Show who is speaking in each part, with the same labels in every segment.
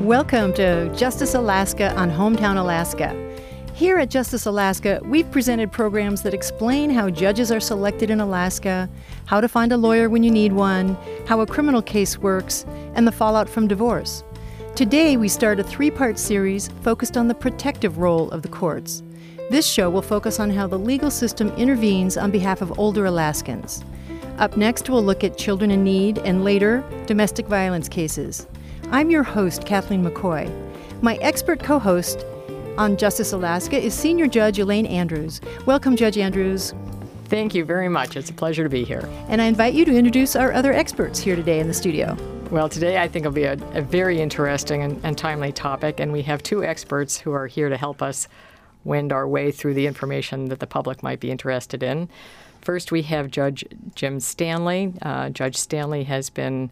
Speaker 1: Welcome to Justice Alaska on Hometown Alaska. Here at Justice Alaska, we've presented programs that explain how judges are selected in Alaska, how to find a lawyer when you need one, how a criminal case works, and the fallout from divorce. Today, we start a three-part series focused on the protective role of the courts. This show will focus on how the legal system intervenes on behalf of older Alaskans. Up next, we'll look at children in need and later, domestic violence cases. I'm your host, Kathleen McCoy. My expert co-host on Justice Alaska is Senior Judge Elaine Andrews. Welcome, Judge Andrews.
Speaker 2: Thank you very much. It's a pleasure to be here.
Speaker 1: And I invite you to introduce our other experts here today in the studio.
Speaker 2: Well, today I think will be a very interesting and timely topic, and we have two experts who are here to help us wend our way through the information that the public might be interested in. First, we have Judge Jim Stanley. Judge Stanley has been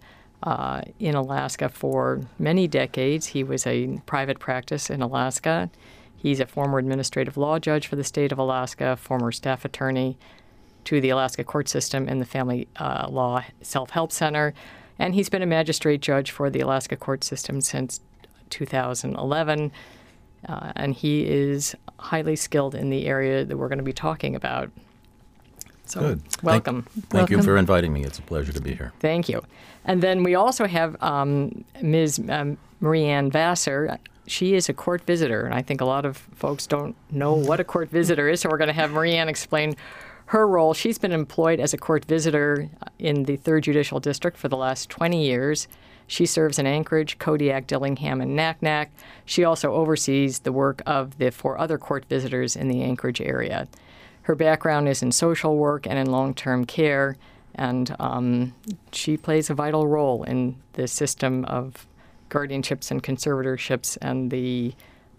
Speaker 2: in Alaska for many decades. He was a private practice in Alaska. He's a former administrative law judge for the state of Alaska, former staff attorney to the Alaska court system and the Family Law Self-Help Center. And he's been a magistrate judge for the Alaska court system since 2011. And he is highly skilled in the area that we're going to be talking about. So,
Speaker 3: good.
Speaker 2: Welcome.
Speaker 3: Thank you for inviting me. It's a pleasure to be here.
Speaker 2: Thank you. And then we also have Ms. Marianne Vassar. She is a court visitor, and I think a lot of folks don't know what a court visitor is, so we're going to have Marianne explain her role. She's been employed as a court visitor in the 3rd Judicial District for the last 20 years. She serves in Anchorage, Kodiak, Dillingham, and Naknek. She also oversees the work of the 4 other court visitors in the Anchorage area. Her background is in social work and in long-term care, and she plays a vital role in the system of guardianships and conservatorships and the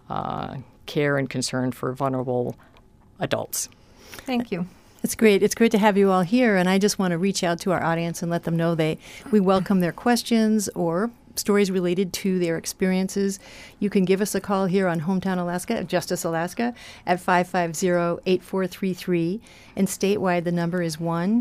Speaker 2: care and concern for vulnerable adults.
Speaker 4: Thank you.
Speaker 1: It's great. It's great to have you all here, and I just want to reach out to our audience and let them know we welcome their questions or stories related to their experiences. You can give us a call here on Hometown Alaska, Justice Alaska, at 550-8433, and statewide the number is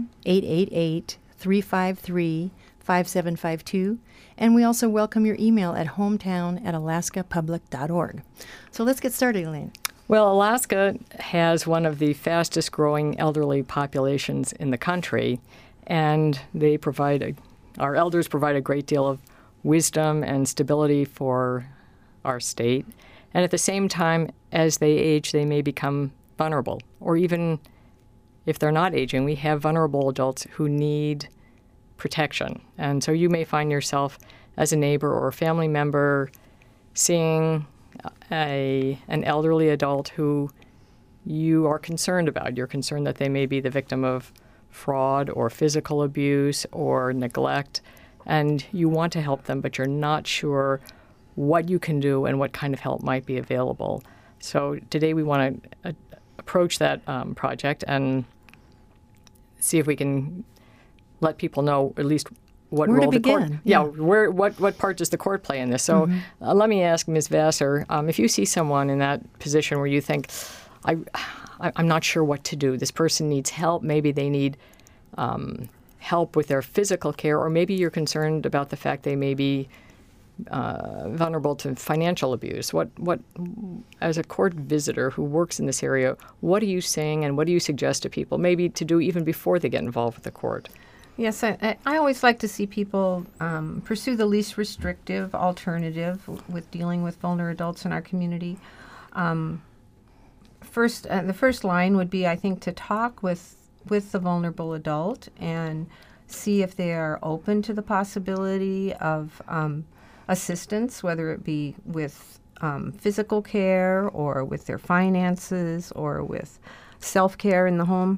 Speaker 1: 1-888-353-5752. And we also welcome your email at hometown@alaskapublic.org. So let's get started, Elaine.
Speaker 2: Well, Alaska has one of the fastest growing elderly populations in the country, and our elders provide a great deal of wisdom and stability for our state. And at the same time, as they age, they may become vulnerable. Or even if they're not aging, we have vulnerable adults who need protection. And so you may find yourself as a neighbor or a family member seeing an elderly adult who you are concerned about. You're concerned that they may be the victim of fraud or physical abuse or neglect, and you want to help them, but you're not sure what you can do and what kind of help might be available. So today we want to approach that project and see if we can let people know at least what
Speaker 1: where
Speaker 2: role
Speaker 1: to
Speaker 2: the court.
Speaker 1: begin.
Speaker 2: Yeah, what part does the court play in this? So let me ask Ms. Vassar, if you see someone in that position where you think, I'm not sure what to do, this person needs help, maybe they need help with their physical care, or maybe you're concerned about the fact they may be vulnerable to financial abuse. What, as a court visitor who works in this area, what are you saying and what do you suggest to people maybe to do even before they get involved with the court?
Speaker 4: Yes, I always like to see people pursue the least restrictive alternative with dealing with vulnerable adults in our community. The first line would be, I think, to talk with the vulnerable adult and see if they are open to the possibility of assistance, whether it be with physical care or with their finances or with self-care in the home.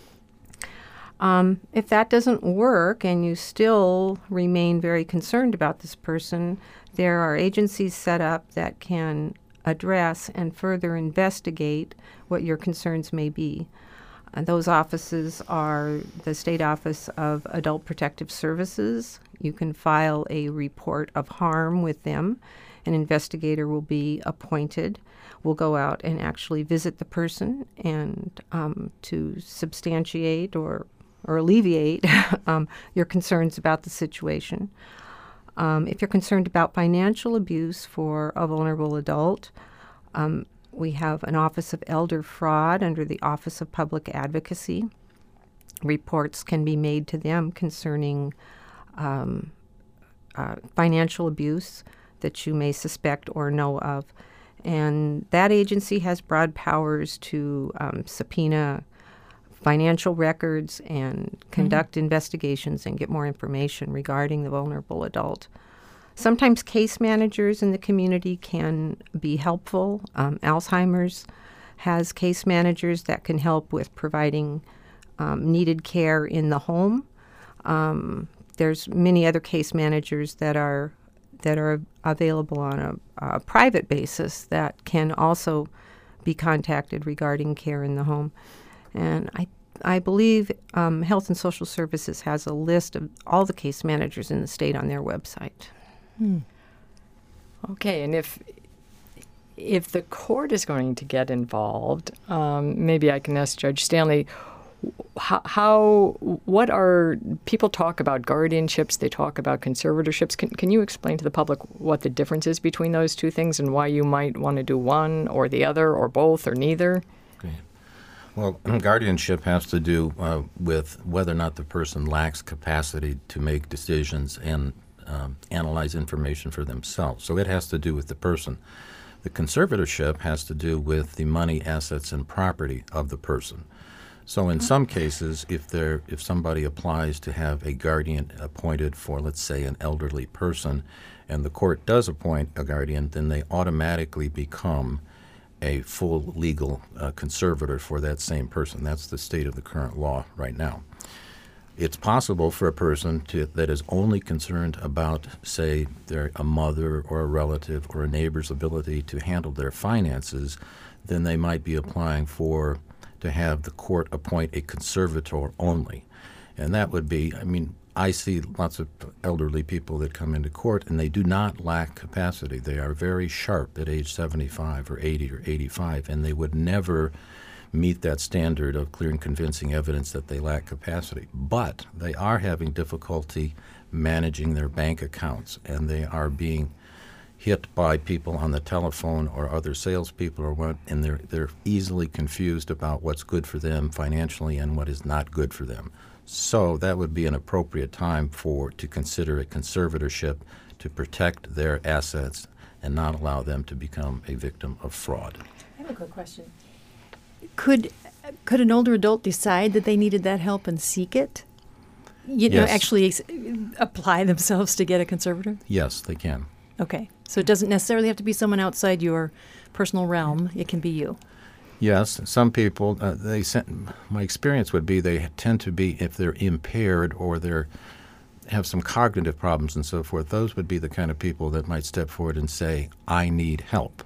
Speaker 4: If that doesn't work and you still remain very concerned about this person, there are agencies set up that can address and further investigate what your concerns may be. Those offices are the State Office of Adult Protective Services. You can file a report of harm with them. An investigator will be appointed. We'll go out and actually visit the person and to substantiate or alleviate your concerns about the situation. If you're concerned about financial abuse for a vulnerable adult, we have an Office of Elder Fraud under the Office of Public Advocacy. Reports can be made to them concerning financial abuse that you may suspect or know of. And that agency has broad powers to subpoena financial records and conduct investigations and get more information regarding the vulnerable adult. Sometimes case managers in the community can be helpful. Alzheimer's has case managers that can help with providing needed care in the home. There's many other case managers that are available on a private basis that can also be contacted regarding care in the home. And I believe Health and Social Services has a list of all the case managers in the state on their website.
Speaker 2: Okay, and if the court is going to get involved, maybe I can ask Judge Stanley, what are people talk about guardianships, they talk about conservatorships. Can you explain to the public what the difference is between those two things and why you might want to do one or the other or both or neither?
Speaker 3: Okay. Well, guardianship has to do with whether or not the person lacks capacity to make decisions and analyze information for themselves. So it has to do with the person. The conservatorship has to do with the money, assets, and property of the person. So in some cases, if somebody applies to have a guardian appointed for, let's say, an elderly person, and the court does appoint a guardian, then they automatically become a full legal conservator for that same person. That's the state of the current law right now. It's possible for a person that is only concerned about, say, a mother or a relative or a neighbor's ability to handle their finances, then they might be applying to have the court appoint a conservator only. And that would be, I see lots of elderly people that come into court and they do not lack capacity. They are very sharp at age 75 or 80 or 85, and they would never meet that standard of clear and convincing evidence that they lack capacity. But they are having difficulty managing their bank accounts, and they are being hit by people on the telephone or other salespeople or what, and they're easily confused about what's good for them financially and what is not good for them. So that would be an appropriate time to consider a conservatorship to protect their assets and not allow them to become a victim of fraud.
Speaker 1: I have a quick question. Could an older adult decide that they needed that help and seek it?
Speaker 3: Yes.
Speaker 1: Actually apply themselves to get a conservator?
Speaker 3: Yes, they can.
Speaker 1: Okay. So it doesn't necessarily have to be someone outside your personal realm. It can be you.
Speaker 3: Yes. Some people, my experience would be they tend to be, if they're impaired or they have some cognitive problems and so forth, those would be the kind of people that might step forward and say, I need help.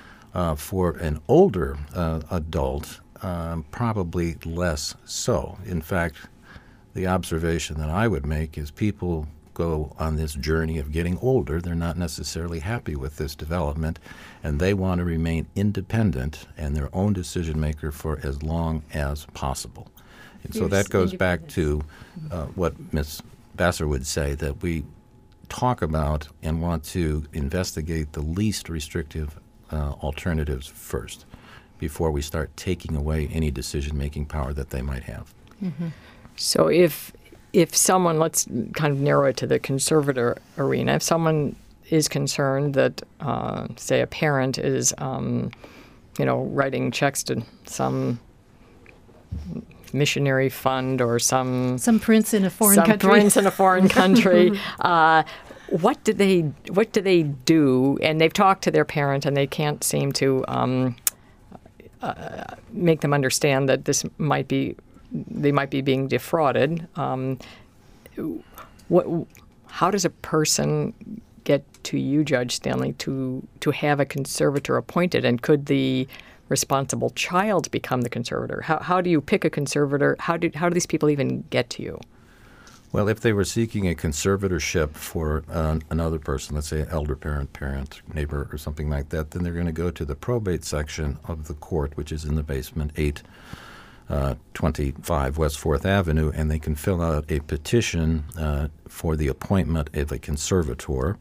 Speaker 3: For an older adult, probably less so. In fact, the observation that I would make is people go on this journey of getting older. They're not necessarily happy with this development, and they want to remain independent and their own decision maker for as long as possible. And so that goes back to what Ms. Basser would say, that we talk about and want to investigate the least restrictive alternatives first before we start taking away any decision-making power that they might have.
Speaker 2: Mm-hmm. So if someone, let's kind of narrow it to the conservator arena, if someone is concerned that, say, a parent is, writing checks to some missionary fund or some
Speaker 1: prince in a foreign country. What do they do? And they've talked to their parent, and they can't seem to make them understand that they might be being defrauded. How does a person get to you, Judge Stanley, to have a conservator appointed? And could the responsible child become the conservator? How do you pick a conservator? How do these people even get to you?
Speaker 3: Well, if they were seeking a conservatorship for another person, let's say an elder parent, neighbor, or something like that, then they're going to go to the probate section of the court, which is in the basement, 8 25 West 4th Avenue, and they can fill out a petition for the appointment of a conservator.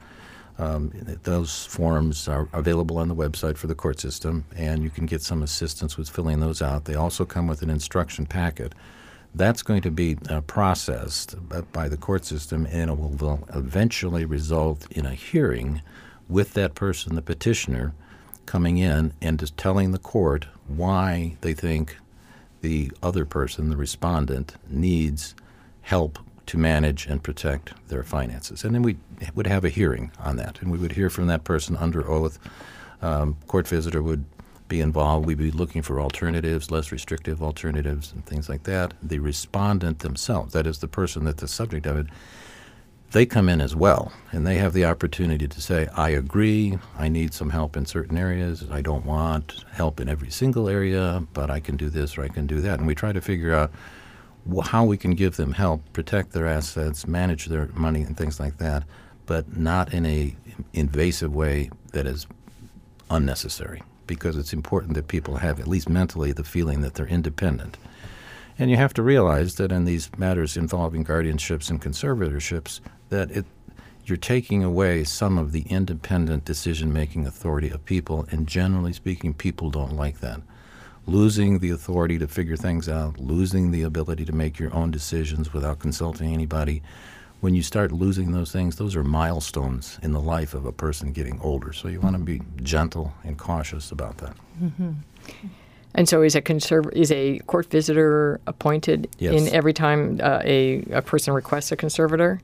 Speaker 3: Those forms are available on the website for the court system, and you can get some assistance with filling those out. They also come with an instruction packet. That's going to be processed by the court system, and it will eventually result in a hearing with that person, the petitioner, coming in and just telling the court why they think the other person, the respondent, needs help to manage and protect their finances. And then we would have a hearing on that, and we would hear from that person under oath. Court visitor would be involved. We'd be looking for alternatives, less restrictive alternatives and things like that. The respondent themselves, that is the person that's the subject of it, they come in as well, and they have the opportunity to say, I agree, I need some help in certain areas, I don't want help in every single area, but I can do this or I can do that. And we try to figure out how we can give them help, protect their assets, manage their money and things like that, but not in a invasive way that is unnecessary, because it's important that people have, at least mentally, the feeling that they're independent. And you have to realize that in these matters involving guardianships and conservatorships, that you're taking away some of the independent decision-making authority of people, and generally speaking, people don't like that. Losing the authority to figure things out, losing the ability to make your own decisions without consulting anybody, when you start losing those things, those are milestones in the life of a person getting older. So you want to be gentle and cautious about that.
Speaker 2: Mm-hmm. And so is a court visitor appointed in every time a person requests a conservator?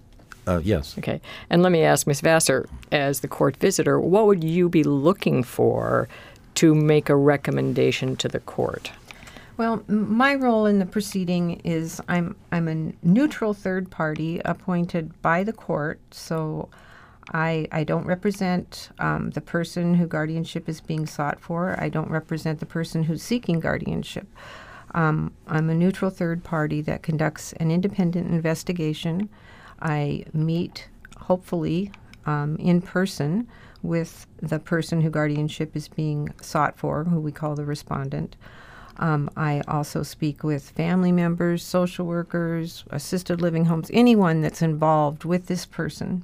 Speaker 3: Yes.
Speaker 2: Okay. And let me ask Ms. Vassar, as the court visitor, what would you be looking for to make a recommendation to the court?
Speaker 4: Well, my role in the proceeding is I'm a neutral third party appointed by the court, so I don't represent the person who guardianship is being sought for. I don't represent the person who's seeking guardianship. I'm a neutral third party that conducts an independent investigation. I meet, hopefully, in person with the person who guardianship is being sought for, who we call the respondent. I also speak with family members, social workers, assisted living homes, anyone that's involved with this person.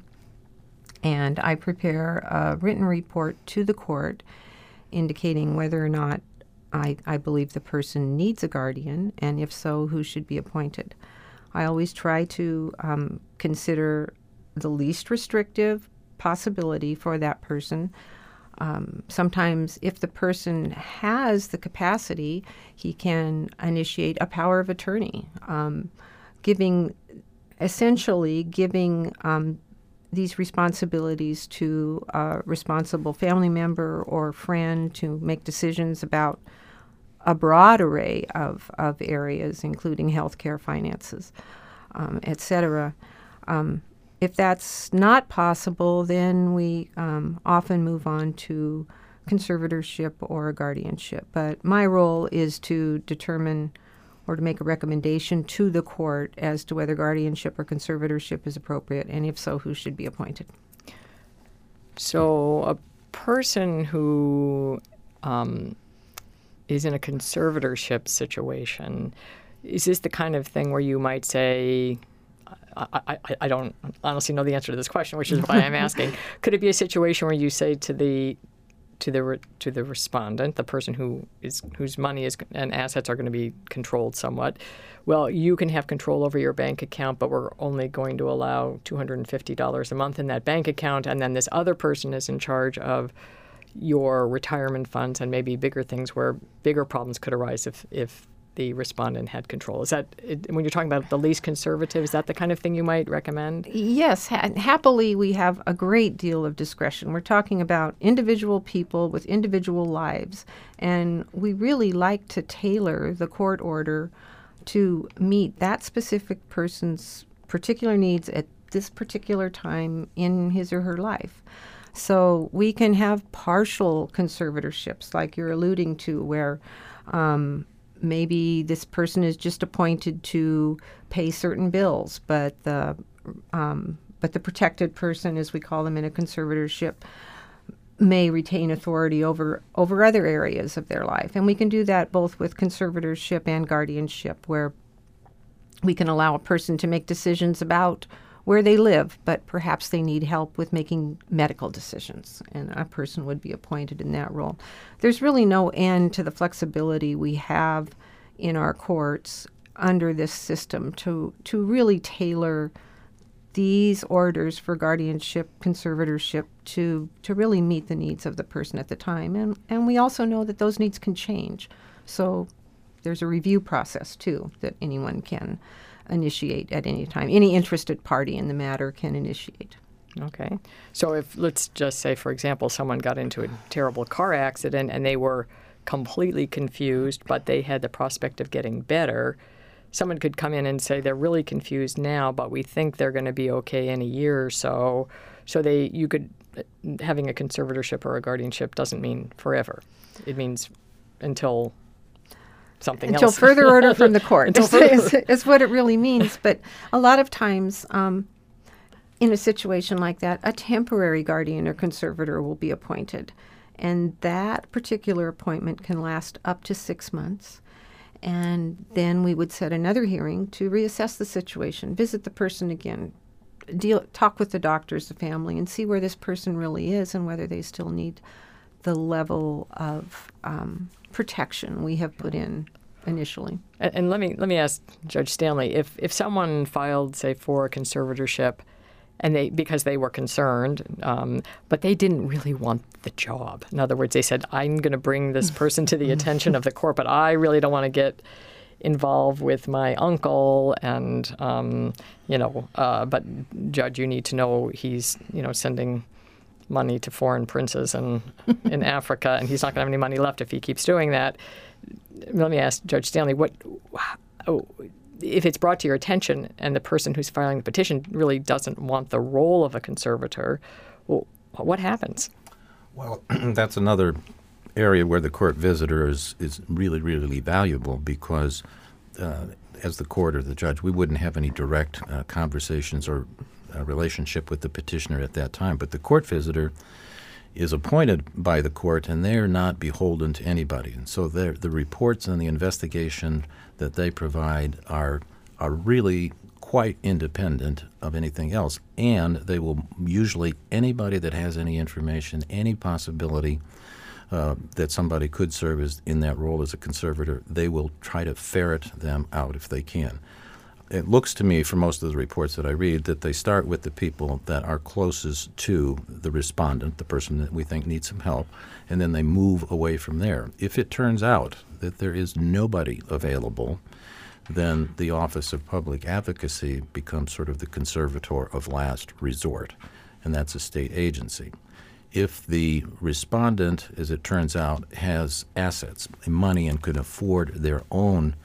Speaker 4: And I prepare a written report to the court indicating whether or not I believe the person needs a guardian, and if so, who should be appointed. I always try to consider the least restrictive possibility for that person. Sometimes if the person has the capacity, he can initiate a power of attorney, giving these responsibilities to a responsible family member or friend to make decisions about a broad array of areas, including healthcare, finances, etc. If that's not possible, then we often move on to conservatorship or guardianship. But my role is to determine or to make a recommendation to the court as to whether guardianship or conservatorship is appropriate, and if so, who should be appointed.
Speaker 2: So a person who is in a conservatorship situation, is this the kind of thing where you might say, I don't honestly know the answer to this question, which is why I'm asking. Could it be a situation where you say to the respondent, the person whose money and assets are going to be controlled somewhat, well, you can have control over your bank account, but we're only going to allow $250 a month in that bank account, and then this other person is in charge of your retirement funds and maybe bigger things where bigger problems could arise if the respondent had control. Is that, when you're talking about the least conservative, is that the kind of thing you might recommend?
Speaker 4: Yes. Happily, we have a great deal of discretion. We're talking about individual people with individual lives, and we really like to tailor the court order to meet that specific person's particular needs at this particular time in his or her life. So we can have partial conservatorships, like you're alluding to, where maybe this person is just appointed to pay certain bills, but the protected person, as we call them in a conservatorship, may retain authority over other areas of their life. And we can do that both with conservatorship and guardianship, where we can allow a person to make decisions about where they live, but perhaps they need help with making medical decisions, and a person would be appointed in that role. There's really no end to the flexibility we have in our courts under this system to really tailor these orders for guardianship, conservatorship to really meet the needs of the person at the time. And we also know that those needs can change. So there's a review process, too, that anyone can initiate at any time. Any interested party in the matter can initiate.
Speaker 2: Okay. So if, let's just say, for example, someone got into a terrible car accident and they were completely confused, but they had the prospect of getting better, someone could come in and say they're really confused now, but we think they're going to be okay in a year or so. So you could, having a conservatorship or a guardianship doesn't mean forever. It means until something else.
Speaker 4: Until further order from the court is what it really means. But a lot of times in a situation like that, a temporary guardian or conservator will be appointed. And that particular appointment can last up to 6 months. And then we would set another hearing to reassess the situation, visit the person again, talk with the doctors, the family, and see where this person really is and whether they still need the level of protection we have put in initially.
Speaker 2: And let me ask Judge Stanley, if someone filed, say, for a conservatorship, and because they were concerned, but they didn't really want the job. In other words, they said, I'm going to bring this person to the attention of the court, but I really don't want to get involved with my uncle, and, but Judge, you need to know he's, sending money to foreign princes in Africa, and he's not going to have any money left if he keeps doing that. Let me ask Judge Stanley, if it's brought to your attention and the person who's filing the petition really doesn't want the role of a conservator, well, what happens?
Speaker 3: Well, that's another area where the court visitor is really, really valuable, because as the court or the judge, we wouldn't have any direct conversations or relationship with the petitioner at that time. But the court visitor is appointed by the court, and they're not beholden to anybody. And so the reports and the investigation that they provide are really quite independent of anything else. And they will usually, anybody that has any information, any possibility that somebody could serve as in that role as a conservator, they will try to ferret them out if they can. It looks to me, from most of the reports that I read, that they start with the people that are closest to the respondent, the person that we think needs some help, and then they move away from there. If it turns out that there is nobody available, then the Office of Public Advocacy becomes sort of the conservator of last resort, and that's a state agency. If the respondent, as it turns out, has assets, money, and can afford their own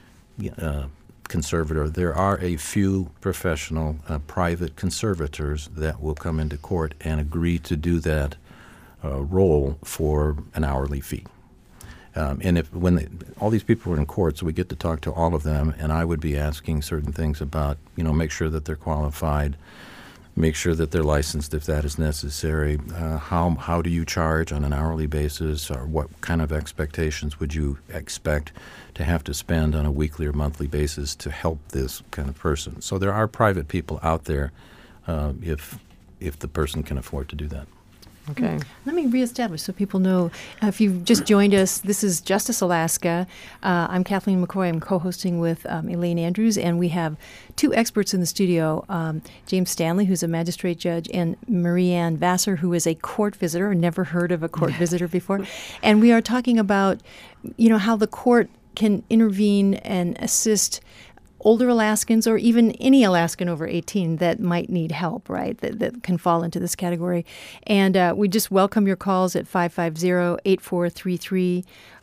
Speaker 3: conservator, there are a few professional private conservators that will come into court and agree to do that role for an hourly fee. And all these people are in court, so we get to talk to all of them, and I would be asking certain things about, make sure that they're qualified, make sure that they're licensed if that is necessary. How do you charge on an hourly basis, or what kind of expectations would you expect to have to spend on a weekly or monthly basis to help this kind of person? So there are private people out there if the person can afford to do that.
Speaker 2: Okay.
Speaker 1: Let me reestablish so people know. If you've just joined us, this is Justice Alaska. I'm Kathleen McCoy. I'm co-hosting with Elaine Andrews, and we have two experts in the studio, James Stanley, who's a magistrate judge, and Marianne Vassar, who is a court visitor, never heard of a court visitor before. And we are talking about, how the court can intervene and assist older Alaskans, or even any Alaskan over 18 that might need help, right, that can fall into this category. And we just welcome your calls at 550-8433,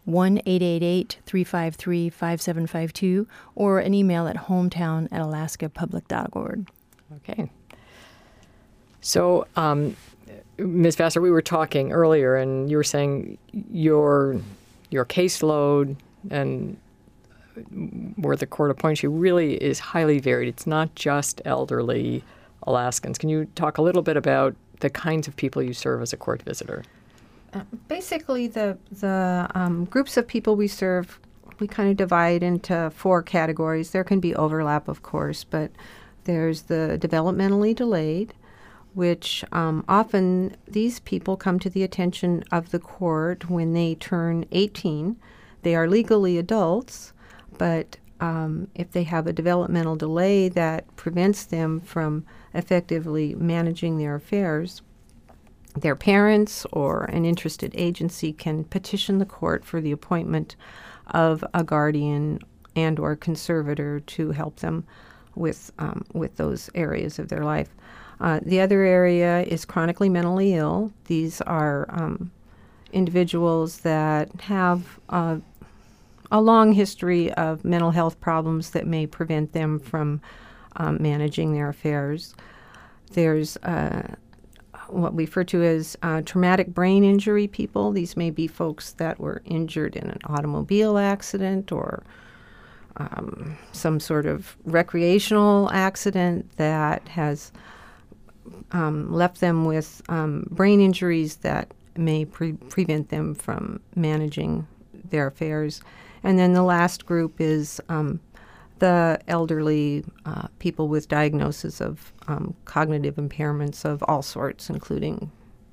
Speaker 1: 1-888-353-5752, or an email at hometown@alaskapublic.org.
Speaker 2: Okay. So, Ms. Vassar, we were talking earlier, and you were saying your caseload and where the court appoints you really is highly varied. It's not just elderly Alaskans. Can you talk a little bit about the kinds of people you serve as a court visitor?
Speaker 4: Basically, the groups of people we serve, we kind of divide into 4 categories. There can be overlap, of course, but there's the developmentally delayed, which often these people come to the attention of the court when they turn 18. They are legally adults, but if they have a developmental delay that prevents them from effectively managing their affairs, their parents or an interested agency can petition the court for the appointment of a guardian and or conservator to help them with those areas of their life. The other area is chronically mentally ill. These are individuals that have a long history of mental health problems that may prevent them from managing their affairs. There's what we refer to as traumatic brain injury people. These may be folks that were injured in an automobile accident or some sort of recreational accident that has left them with brain injuries that may prevent them from managing their affairs. And then the last group is the elderly people with diagnosis of cognitive impairments of all sorts, including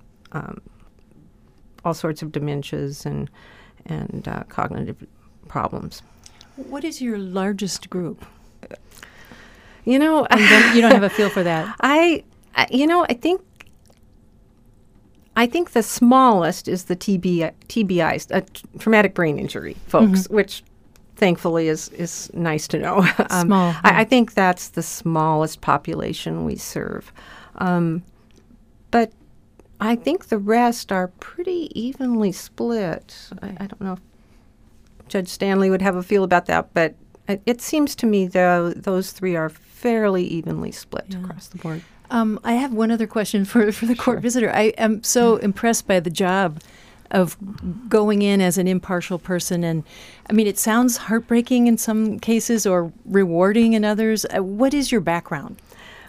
Speaker 4: all sorts of dementias and cognitive problems.
Speaker 1: What is your largest group?
Speaker 4: You know,
Speaker 1: You don't have a feel for that.
Speaker 4: I think the smallest is the TBI, traumatic brain injury folks, which thankfully is nice to know.
Speaker 1: Small.
Speaker 4: I think that's the smallest population we serve. But I think the rest are pretty evenly split. I don't know if Judge Stanley would have a feel about that, but it seems to me, though, those 3 are fairly evenly split across the board.
Speaker 1: I have one other question for the court visitor. I am so impressed by the job of going in as an impartial person. And, I mean, it sounds heartbreaking in some cases or rewarding in others. What is your background?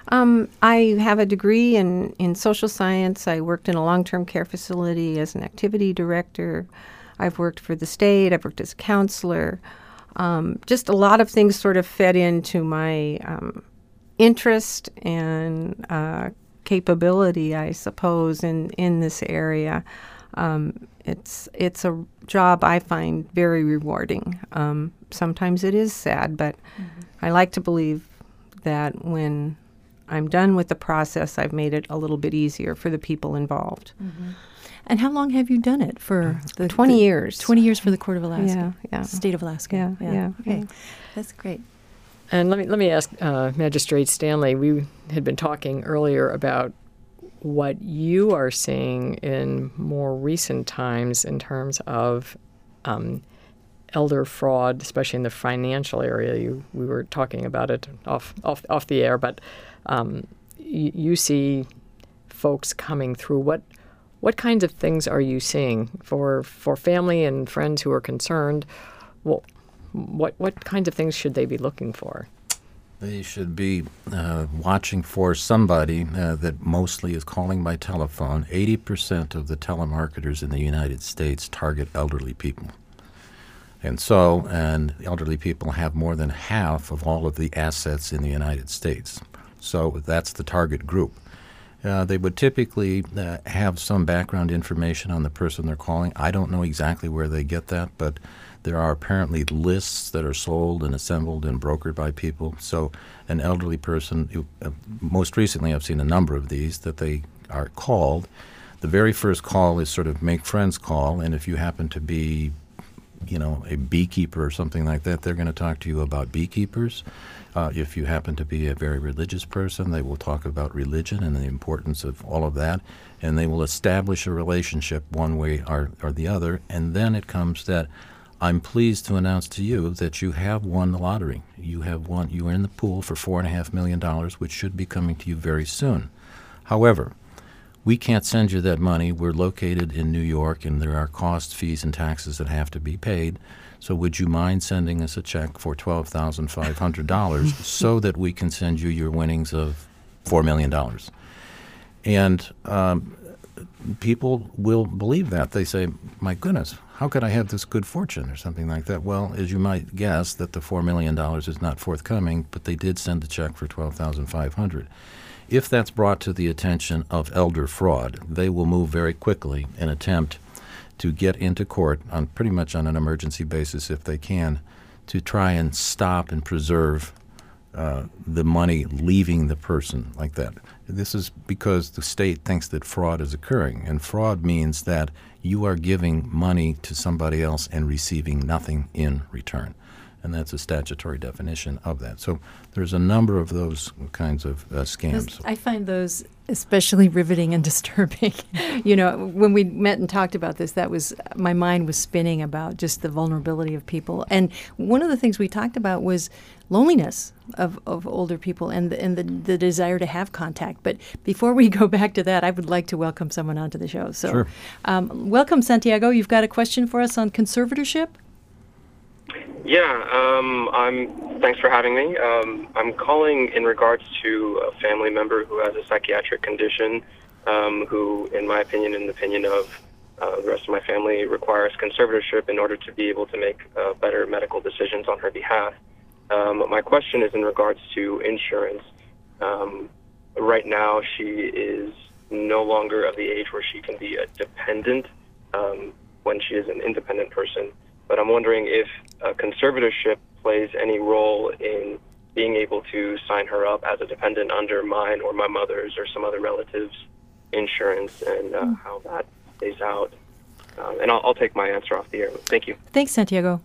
Speaker 4: I have a degree in social science. I worked in a long-term care facility as an activity director. I've worked for the state. I've worked as a counselor. Just a lot of things sort of fed into my interest and capability, I suppose, in this area. It's a job I find very rewarding. Sometimes it is sad, but I like to believe that when I'm done with the process, I've made it a little bit easier for the people involved.
Speaker 1: And how long have you done it for?
Speaker 4: 20 years.
Speaker 1: 20 years for the Court of Alaska.
Speaker 4: Yeah.
Speaker 1: State of Alaska.
Speaker 4: Yeah.
Speaker 1: Okay. That's great.
Speaker 2: And let me ask Magistrate Stanley, we had been talking earlier about what you are seeing in more recent times in terms of elder fraud, especially in the financial area. We were talking about it off the air, but you see folks coming through. What kinds of things are you seeing for family and friends who are concerned? Well, what kinds of things should they be looking for?
Speaker 3: They should be watching for somebody that mostly is calling by telephone. 80% of the telemarketers in the United States target elderly people. And elderly people have more than half of all of the assets in the United States. So that's the target group. They would typically have some background information on the person they're calling. I don't know exactly where they get that, but there are apparently lists that are sold and assembled and brokered by people. So an elderly person, most recently I've seen a number of these, that they are called. The very first call is sort of make friends call, and if you happen to be, a beekeeper or something like that, they're going to talk to you about beekeepers. If you happen to be a very religious person, they will talk about religion and the importance of all of that, and they will establish a relationship one way or the other, and then it comes that I'm pleased to announce to you that you have won the lottery. You are in the pool for $4.5 million, which should be coming to you very soon. However, we can't send you that money. We're located in New York, and there are costs, fees, and taxes that have to be paid. So would you mind sending us a check for $12,500 so that we can send you your winnings of $4 million? And people will believe that. They say, my goodness, how could I have this good fortune or something like that? Well, as you might guess, that the $4 million is not forthcoming, but they did send a check for $12,500. If that's brought to the attention of elder fraud, they will move very quickly and attempt to get into court on pretty much on an emergency basis if they can to try and stop and preserve the money leaving the person like that. This is because the state thinks that fraud is occurring, and fraud means that you are giving money to somebody else and receiving nothing in return. And that's a statutory definition of that. So there's a number of those kinds of scams.
Speaker 1: I find those especially riveting and disturbing. When we met and talked about this, my mind was spinning about just the vulnerability of people. And one of the things we talked about was loneliness of older people and the desire to have contact. But before we go back to that, I would like to welcome someone onto the show. So,
Speaker 3: sure.
Speaker 1: Welcome, Santiago. You've got a question for us on conservatorship?
Speaker 5: Yeah, thanks for having me. I'm calling in regards to a family member who has a psychiatric condition, who, in my opinion and the opinion of the rest of my family, requires conservatorship in order to be able to make better medical decisions on her behalf. My question is in regards to insurance. Right now, she is no longer of the age where she can be a dependent when she is an independent person. But I'm wondering if conservatorship plays any role in being able to sign her up as a dependent under mine or my mother's or some other relative's insurance, and how that plays out. And I'll take my answer off the air. Thank you.
Speaker 1: Thanks, Santiago.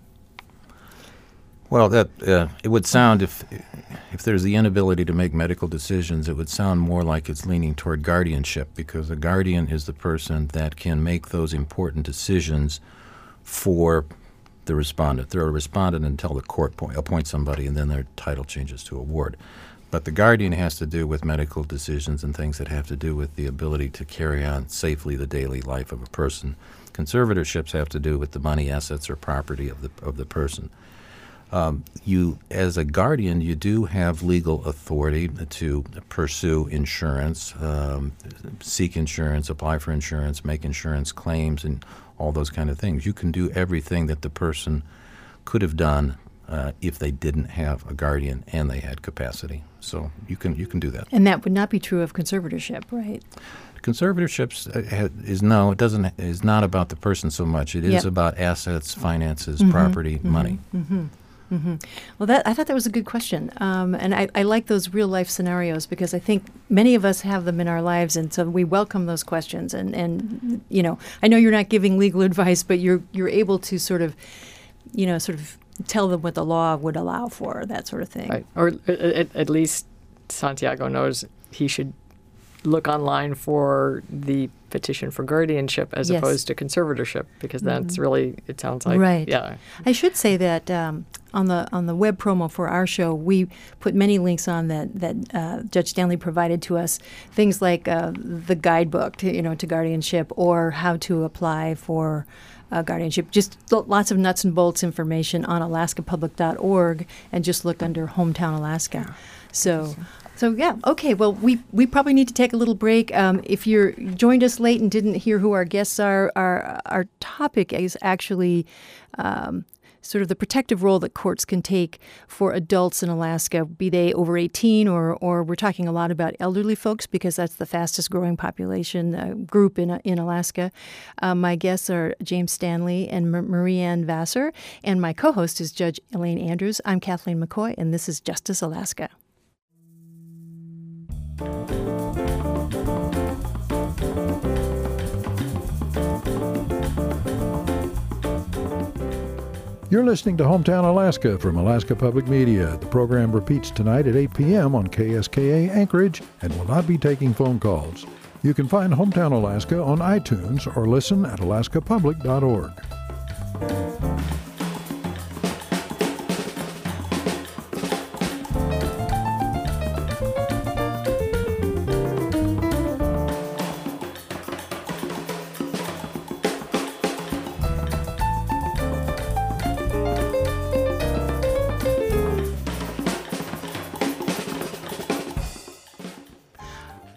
Speaker 3: Well, that it would sound, if there's the inability to make medical decisions, it would sound more like it's leaning toward guardianship, because a guardian is the person that can make those important decisions for the respondent. They're a respondent until the court appoints somebody, and then their title changes to a ward. But the guardian has to do with medical decisions and things that have to do with the ability to carry on safely the daily life of a person. Conservatorships have to do with the money, assets, or property of the person. You, as a guardian, you do have legal authority to pursue insurance, seek insurance, apply for insurance, make insurance claims, and all those kind of things. You can do everything that the person could have done if they didn't have a guardian and they had capacity. So you can do that.
Speaker 1: And that would not be true of conservatorship, right?
Speaker 3: Conservatorships is not about the person so much. It is about assets, finances, property, money.
Speaker 1: Well, I thought that was a good question. And I like those real life scenarios, because I think many of us have them in our lives, and so we welcome those questions. And I know you're not giving legal advice, but you're able to sort of tell them what the law would allow for, that sort of thing.
Speaker 2: Right. Or at least Santiago knows he should look online for the petition for guardianship as opposed to conservatorship, because that's really, it sounds like.
Speaker 1: Right.
Speaker 2: Yeah.
Speaker 1: I should say that on the web promo for our show, we put many links on that Judge Stanley provided to us, things like the guidebook to guardianship, or how to apply for guardianship. Just lots of nuts and bolts information on alaskapublic.org, and just look under Hometown Alaska. So yeah, okay. Well, we probably need to take a little break. If you joined us late and didn't hear who our guests are, our topic is actually sort of the protective role that courts can take for adults in Alaska, be they over 18 or we're talking a lot about elderly folks, because that's the fastest growing population group in Alaska. My guests are James Stanley and Marie Ann Vassar, and my co-host is Judge Elaine Andrews. I'm Kathleen McCoy, and this is Justice Alaska.
Speaker 6: You're listening to Hometown Alaska from Alaska Public Media. The program repeats tonight at 8 p.m. on KSKA Anchorage and will not be taking phone calls. You can find Hometown Alaska on iTunes or listen at alaskapublic.org.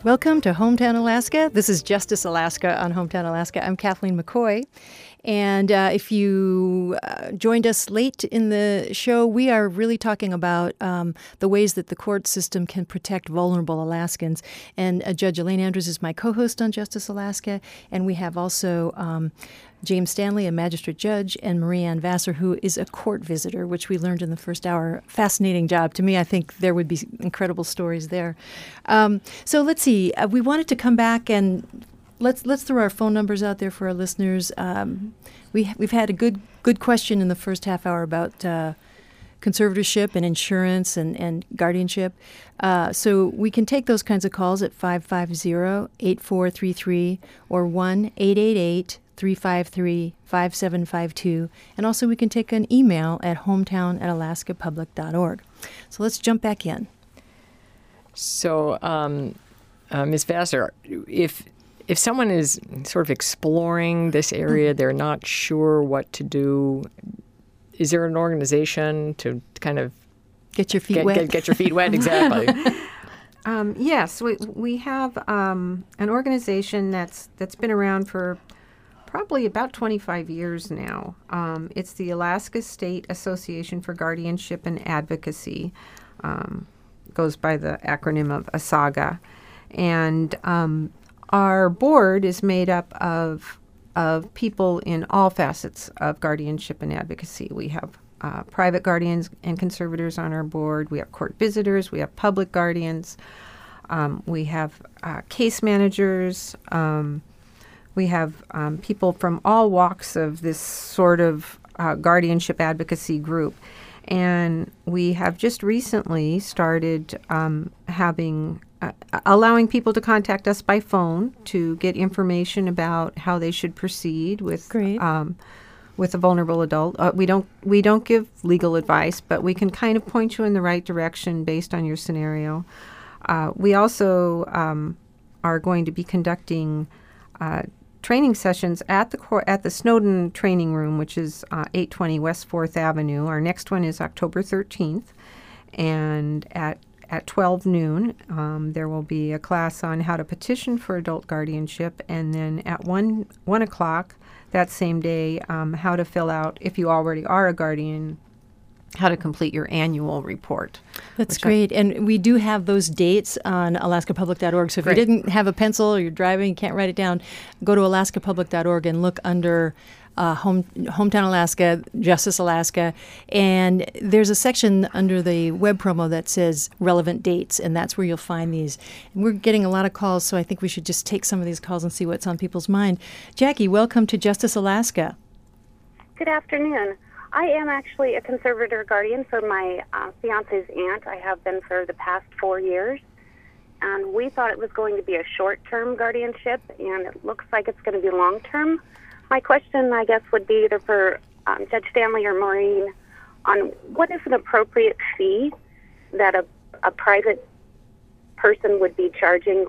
Speaker 1: Welcome to Hometown Alaska. This is Justice Alaska on Hometown Alaska. I'm Kathleen McCoy. And if you joined us late in the show, we are really talking about the ways that the court system can protect vulnerable Alaskans. And Judge Elaine Andrews is my co-host on Justice Alaska. And we have also James Stanley, a magistrate judge, and Marie Ann Vassar, who is a court visitor, which we learned in the first hour. Fascinating job. To me, I think there would be incredible stories there. So let's see. We wanted to come back and let's throw our phone numbers out there for our listeners. We've had a good question in the first half hour about conservatorship and insurance and guardianship. So we can take those kinds of calls at 550-8433 or 1-888-353-5752. And also we can take an email at hometown@alaskapublic.org. So let's jump back in.
Speaker 2: So, Ms. Vassar, if someone is sort of exploring this area, they're not sure what to do, is there an organization to kind of
Speaker 1: get your feet wet?
Speaker 2: Get your feet wet, exactly.
Speaker 4: Yes, we have an organization that's been around for probably about 25 years now. It's the Alaska State Association for Guardianship and Advocacy. Goes by the acronym of ASAGA. And our board is made up of people in all facets of guardianship and advocacy. We have private guardians and conservators on our board. We have court visitors. We have public guardians. We have case managers. We have people from all walks of this sort of guardianship advocacy group. And we have just recently started allowing people to contact us by phone to get information about how they should proceed with a vulnerable adult. We don't give legal advice, but we can kind of point you in the right direction based on your scenario. We also are going to be conducting training sessions at the Snowden Training Room, which is 820 West 4th Avenue. Our next one is October 13th, and at 12 noon, there will be a class on how to petition for adult guardianship, and then at 1 o'clock that same day, how to fill out, if you already are a guardian, how to complete your annual report.
Speaker 1: That's great. And we do have those dates on alaskapublic.org. So if you didn't have a pencil or you're driving, you can't write it down, go to alaskapublic.org and look under Hometown Alaska, Justice Alaska. And there's a section under the web promo that says relevant dates, and that's where you'll find these. And we're getting a lot of calls, so I think we should just take some of these calls and see what's on people's mind. Jackie, welcome to Justice Alaska.
Speaker 7: Good afternoon. I am actually a conservator guardian for my fiance's aunt. I have been for the past 4 years. And we thought it was going to be a short-term guardianship, and it looks like it's going to be long-term. My question, I guess, would be either for Judge Stanley or Maureen on what is an appropriate fee that a private person would be charging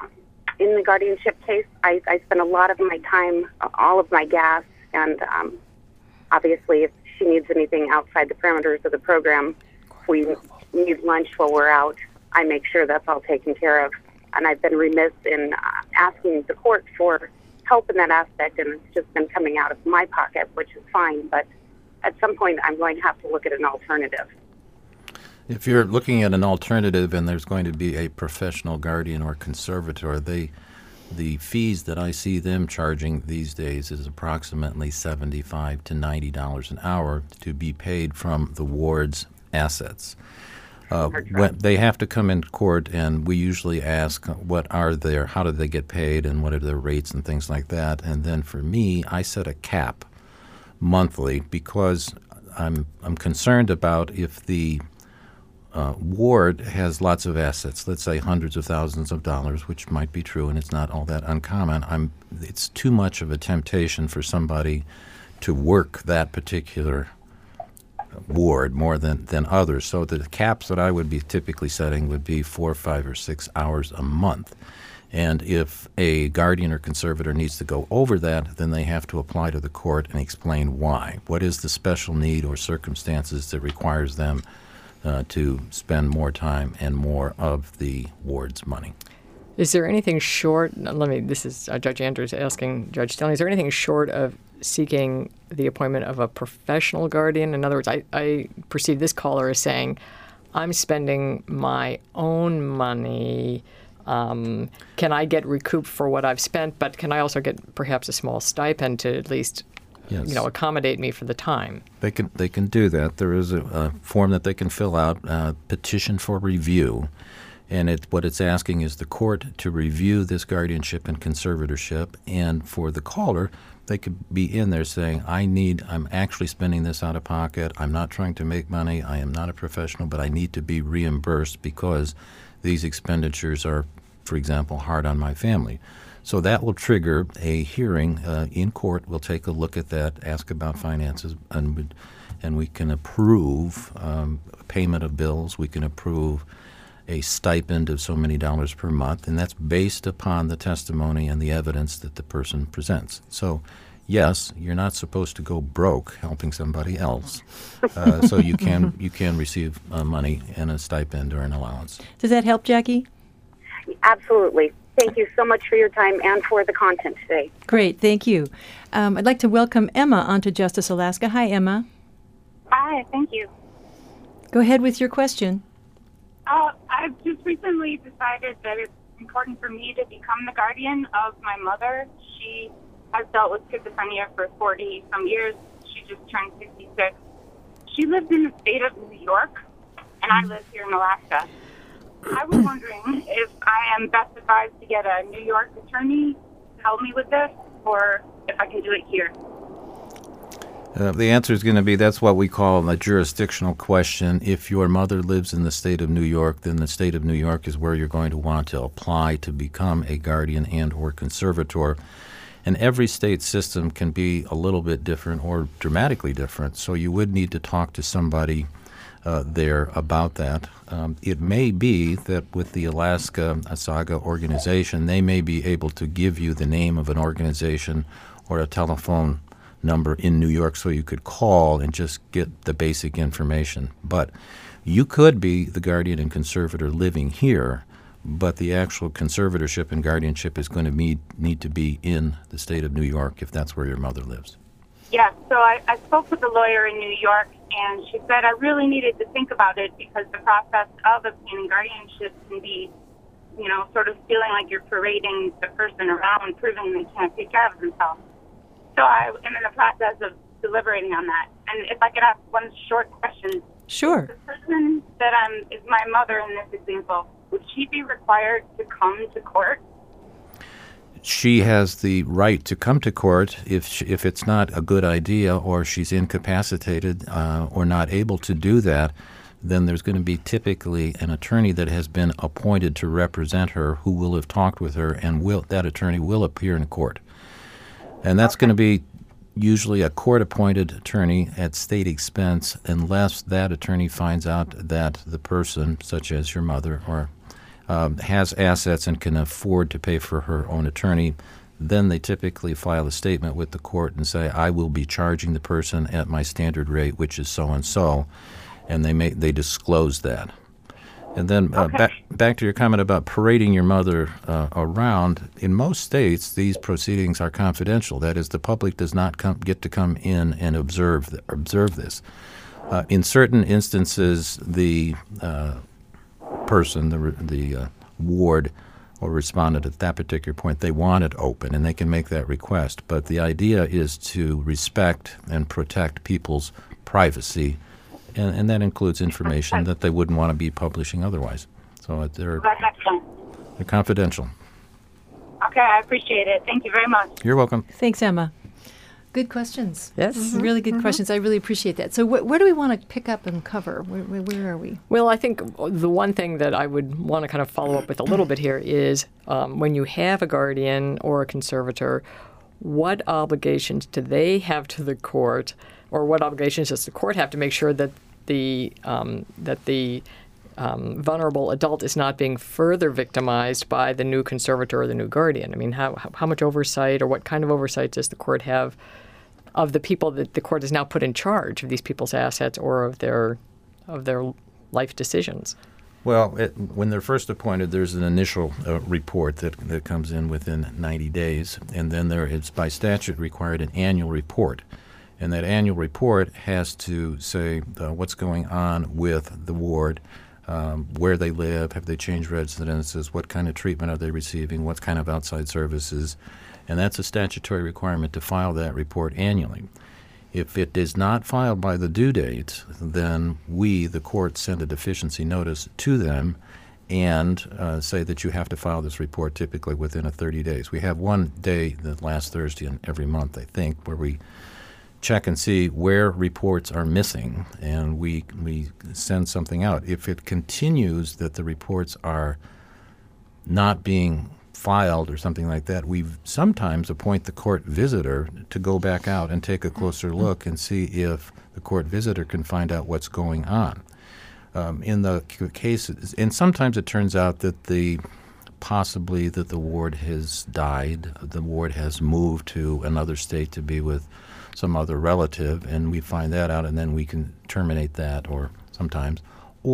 Speaker 7: in the guardianship case. I spend a lot of my time, all of my gas, and obviously if she needs anything outside the parameters of the program, if we need lunch while we're out, I make sure that's all taken care of. And I've been remiss in asking the court for help in that aspect, and it's just been coming out of my pocket, which is fine. But at some point, I'm going to have to look at an alternative.
Speaker 3: If you're looking at an alternative and there's going to be a professional guardian or conservator, the fees that I see them charging these days is approximately $75 to $90 an hour to be paid from the ward's assets. When they have to come into court, and we usually ask how do they get paid and what are their rates and things like that. And then for me, I set a cap monthly because I'm concerned about if the ward has lots of assets, let's say hundreds of thousands of dollars, which might be true and it's not all that uncommon. It's too much of a temptation for somebody to work that particular ward more than others. So the caps that I would be typically setting would be 4, 5, or 6 hours a month. And if a guardian or conservator needs to go over that, then they have to apply to the court and explain why. What is the special need or circumstances that requires them to spend more time and more of the ward's money?
Speaker 2: Is there anything short? This is Judge Andrews asking Judge Stelling. Is there anything short of seeking the appointment of a professional guardian? In other words, I perceive this caller as saying, I'm spending my own money. Can I get recouped for what I've spent? But can I also get perhaps a small stipend to at least, accommodate me for the time?
Speaker 3: They can do that. There is a form that they can fill out, petition for review. And what it's asking is the court to review this guardianship and conservatorship. And for the caller, they could be in there saying, I'm actually spending this out of pocket. I'm not trying to make money. I am not a professional, but I need to be reimbursed because these expenditures are, for example, hard on my family. So that will trigger a hearing in court. We'll take a look at that, ask about finances, and we can approve payment of bills. We can approve a stipend of so many dollars per month, and that's based upon the testimony and the evidence that the person presents. So, yes, you're not supposed to go broke helping somebody else. So you can receive money and a stipend or an allowance.
Speaker 1: Does that help, Jackie?
Speaker 7: Absolutely. Thank you so much for your time and for the content today.
Speaker 1: Great, thank you. I'd like to welcome Emma onto Justice Alaska. Hi, Emma.
Speaker 8: Hi, thank you.
Speaker 1: Go ahead with your question.
Speaker 8: I've just recently decided that it's important for me to become the guardian of my mother. She has dealt with schizophrenia for 40-some years. She just turned 66. She lives in the state of New York, and I live here in Alaska. I was wondering if I am best advised to get a New York attorney to help me with this, or if I can do it here.
Speaker 3: The answer is going to be that's what we call a jurisdictional question. If your mother lives in the state of New York, then the state of New York is where you're going to want to apply to become a guardian and or conservator. And every state system can be a little bit different or dramatically different, so you would need to talk to somebody there about that. It may be that with the Alaska Saga organization, they may be able to give you the name of an organization or a telephone number in New York so you could call and just get the basic information. But you could be the guardian and conservator living here, but the actual conservatorship and guardianship is going to need to be in the state of New York if that's where your mother lives.
Speaker 8: Yeah, so I spoke with a lawyer in New York, and she said I really needed to think about it because the process of obtaining guardianship can be, sort of feeling like you're parading the person around, proving they can't take care of themselves. So I am in the process of deliberating on that. And if I could ask one short question.
Speaker 1: Sure.
Speaker 8: The person that is my mother in this example, would she be required to come to court?
Speaker 3: She has the right to come to court if it's not a good idea or she's incapacitated or not able to do that. Then there's going to be typically an attorney that has been appointed to represent her who will have talked with her, and that attorney will appear in court. And that's going to be usually a court-appointed attorney at state expense unless that attorney finds out that the person, such as your mother, or has assets and can afford to pay for her own attorney. Then they typically file a statement with the court and say, I will be charging the person at my standard rate, which is so-and-so, and they disclose that. And then back to your comment about parading your mother around. In most states, these proceedings are confidential. That is, the public does not get to come in and observe this. In certain instances, the person, the ward or respondent at that particular point, they want it open, and they can make that request. But the idea is to respect and protect people's privacy. And that includes information that they wouldn't want to be publishing otherwise. So they're confidential.
Speaker 8: Okay, I appreciate it. Thank you very much.
Speaker 3: You're welcome.
Speaker 1: Thanks, Emma. Good questions.
Speaker 2: Yes.
Speaker 1: Mm-hmm. Really good questions. I really appreciate that. So where do we want to pick up and cover? Where are we?
Speaker 2: Well, I think the one thing that I would want to kind of follow up with a little bit here is when you have a guardian or a conservator, what obligations do they have to the court, or what obligations does the court have to make sure that the vulnerable adult is not being further victimized by the new conservator or the new guardian? I mean, how much oversight or what kind of oversight does the court have of the people that the court has now put in charge of these people's assets or of their life decisions?
Speaker 3: Well, when they're first appointed, there's an initial report that comes in within 90 days, and then it's by statute required an annual report. And that annual report has to say what's going on with the ward, where they live, have they changed residences, what kind of treatment are they receiving, what kind of outside services. And that's a statutory requirement to file that report annually. If it is not filed by the due date, then we, the court, send a deficiency notice to them and say that you have to file this report typically within 30 days. We have one day, the last Thursday in every month, I think, where we check and see where reports are missing, and we send something out. If it continues that the reports are not being filed or something like that, we sometimes appoint the court visitor to go back out and take a closer look and see if the court visitor can find out what's going on. In the cases, and sometimes it turns out that possibly that the ward has died, the ward has moved to another state to be with some other relative, and we find that out, and then we can terminate that, or sometimes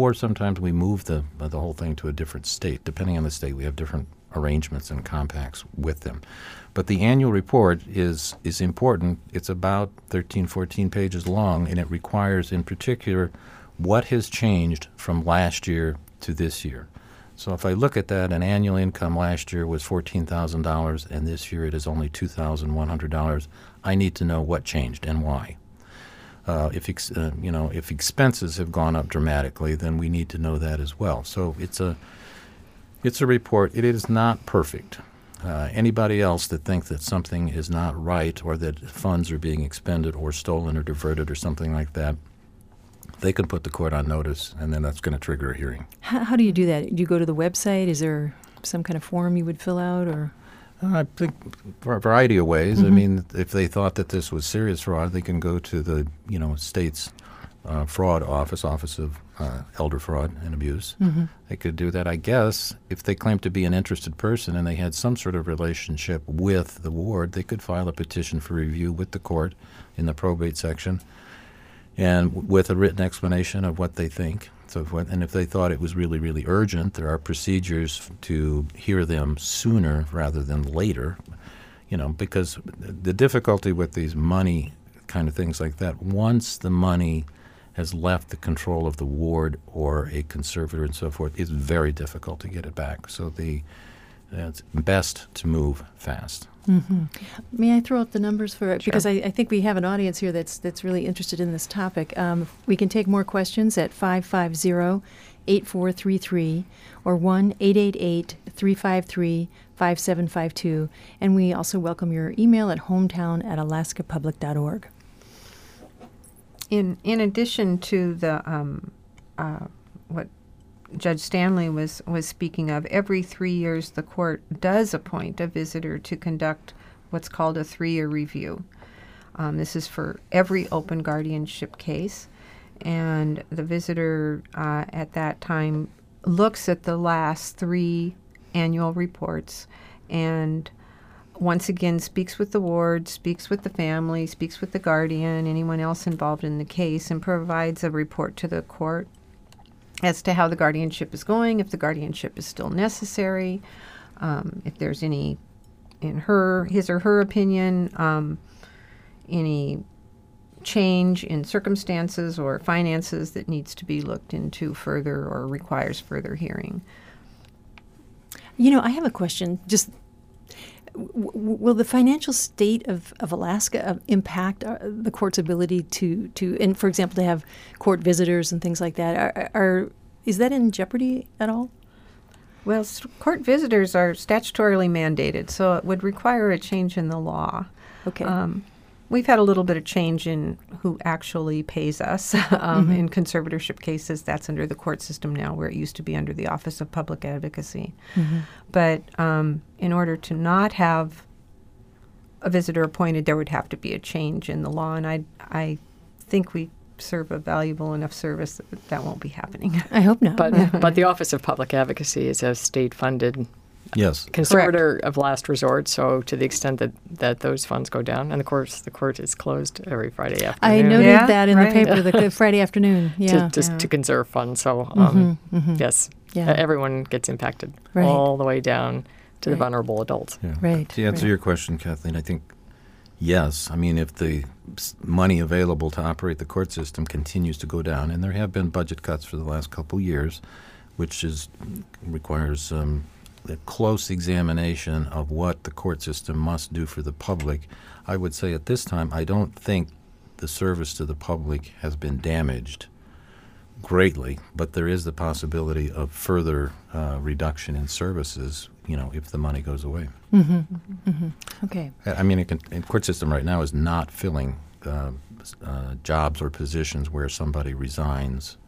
Speaker 3: we move the whole thing to a different state. Depending on the state, we have different arrangements and compacts with them. But the annual report is important. It's about 13, 14 pages long, and it requires, in particular, what has changed from last year to this year. So if I look at that, an annual income last year was $14,000, and this year it is only $2,100. I need to know what changed and why. If expenses have gone up dramatically, then we need to know that as well. So it's a report. It is not perfect. Anybody else that thinks that something is not right, or that funds are being expended or stolen or diverted or something like that, they can put the court on notice, and then that's going to trigger a hearing.
Speaker 1: How do you do that? Do you go to the website? Is there some kind of form you would fill out, or?
Speaker 3: I think for a variety of ways. I mean, if they thought that this was serious fraud, they can go to the state's fraud office of elder fraud and abuse. They could do that, I guess. If they claim to be an interested person and they had some sort of relationship with the ward, they could file a petition for review with the court in the probate section, and with a written explanation of what they think. And if they thought it was really, really urgent, there are procedures to hear them sooner rather than later, because the difficulty with these money kind of things like that, once the money has left the control of the ward or a conservator and so forth, it's very difficult to get it back. So it's best to move fast.
Speaker 1: May I throw out the numbers for it?
Speaker 4: Sure.
Speaker 1: Because I think we have an audience here that's really interested in this topic. We can take more questions at 550-8433 or 1-888-353-5752. And we also welcome your email at hometown@alaskapublic.org.
Speaker 4: In addition to the what Judge Stanley was speaking of, every 3 years the court does appoint a visitor to conduct what's called a 3-year review. This is for every open guardianship case, and the visitor at that time looks at the last 3 annual reports and once again speaks with the ward, speaks with the family, speaks with the guardian, anyone else involved in the case, and provides a report to the court as to how the guardianship is going, if the guardianship is still necessary, if there's any, in his or her opinion, any change in circumstances or finances that needs to be looked into further or requires further hearing.
Speaker 1: I have a question. Just will the financial state of Alaska impact the court's ability to, and for example, to have court visitors and things like that? Is that in jeopardy at all?
Speaker 4: Well, court visitors are statutorily mandated, so it would require a change in the law.
Speaker 1: Okay.
Speaker 4: We've had a little bit of change in who actually pays us. In conservatorship cases, that's under the court system now, where it used to be under the Office of Public Advocacy. But in order to not have a visitor appointed, there would have to be a change in the law, and I think we serve a valuable enough service that won't be happening.
Speaker 1: I hope not.
Speaker 2: But the Office of Public Advocacy is a state-funded conservator of last resort, so to the extent that those funds go down, and of course the court is closed every Friday afternoon.
Speaker 1: I noted that in the paper, the Friday afternoon,
Speaker 2: to conserve funds, so yes.
Speaker 1: Yeah.
Speaker 2: Everyone gets impacted,
Speaker 1: Right.
Speaker 2: all the way down to the
Speaker 1: Right.
Speaker 2: vulnerable adults.
Speaker 3: Yeah.
Speaker 1: Right,
Speaker 3: To answer
Speaker 1: right.
Speaker 3: your question, Kathleen, I think yes. I mean, if the money available to operate the court system continues to go down, and there have been budget cuts for the last couple years, which requires a close examination of what the court system must do for the public, I would say at this time I don't think the service to the public has been damaged greatly, but there is the possibility of further reduction in services, if the money goes away.
Speaker 1: Okay.
Speaker 3: I mean, the court system right now is not filling jobs or positions where somebody resigns.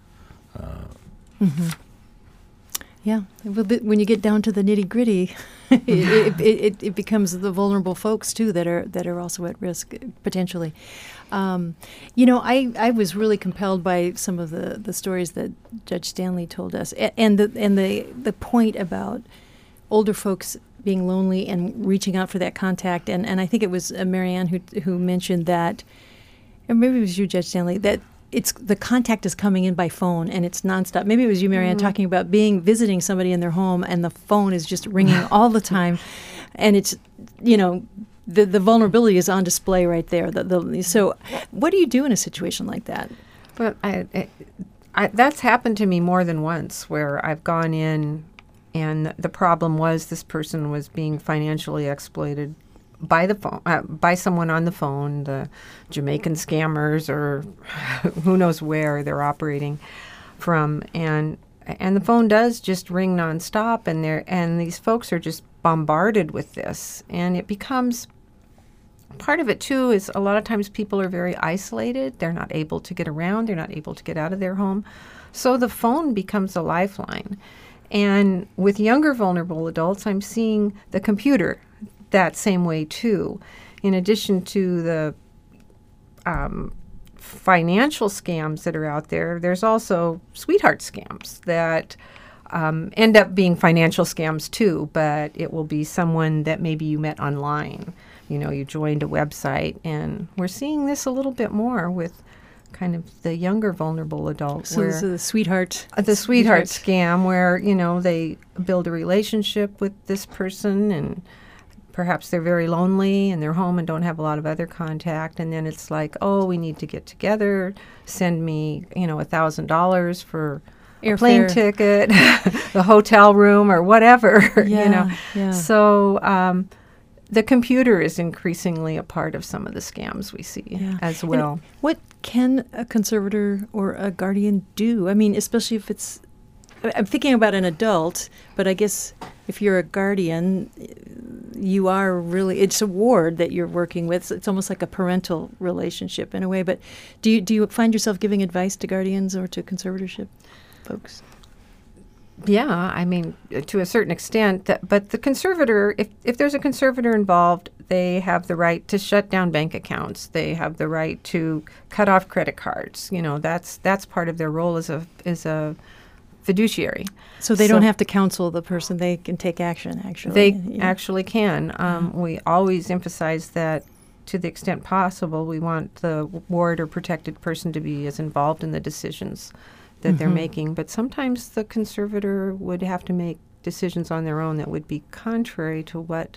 Speaker 1: Yeah. Well, when you get down to the nitty gritty, it becomes the vulnerable folks too that are also at risk potentially. I was really compelled by some of the stories that Judge Stanley told us, and the point about older folks being lonely and reaching out for that contact. And I think it was Marianne who mentioned that, or maybe it was you, Judge Stanley, that it's the contact is coming in by phone and it's nonstop. Maybe it was you, Marianne, talking about visiting somebody in their home and the phone is just ringing all the time, and it's the vulnerability is on display right there. So, what do you do in a situation like that?
Speaker 4: But that's happened to me more than once, where I've gone in, and the problem was this person was being financially exploited by the phone, by someone on the phone, the Jamaican scammers, or who knows where they're operating from, and the phone does just ring nonstop, and these folks are just bombarded with this, and it becomes. Part of it, too, is a lot of times people are very isolated. They're not able to get around. They're not able to get out of their home. So the phone becomes a lifeline. And with younger vulnerable adults, I'm seeing the computer that same way, too. In addition to the financial scams that are out there, there's also sweetheart scams that end up being financial scams, too, but it will be someone that maybe you met online. You joined a website, and we're seeing this a little bit more with kind of the younger vulnerable adult.
Speaker 1: So this is the sweetheart.
Speaker 4: The sweetheart scam where, they build a relationship with this person, and perhaps they're very lonely and they're home and don't have a lot of other contact. And then it's like, oh, we need to get together, send me, $1,000 for a plane ticket, the hotel room, or whatever,
Speaker 1: Yeah.
Speaker 4: So, the computer is increasingly a part of some of the scams we see as well.
Speaker 1: And what can a conservator or a guardian do? I mean, especially if I'm thinking about an adult, but I guess if you're a guardian, you are really, it's a ward that you're working with. It's almost like a parental relationship in a way. But do you find yourself giving advice to guardians or to conservatorship folks?
Speaker 4: Yeah, I mean, to a certain extent. But the conservator, if there's a conservator involved, they have the right to shut down bank accounts. They have the right to cut off credit cards. That's part of their role as a fiduciary.
Speaker 1: So they don't have to counsel the person. They can take action, actually.
Speaker 4: They actually can. We always emphasize that to the extent possible, we want the ward or protected person to be as involved in the decisions that they're making. But sometimes the conservator would have to make decisions on their own that would be contrary to what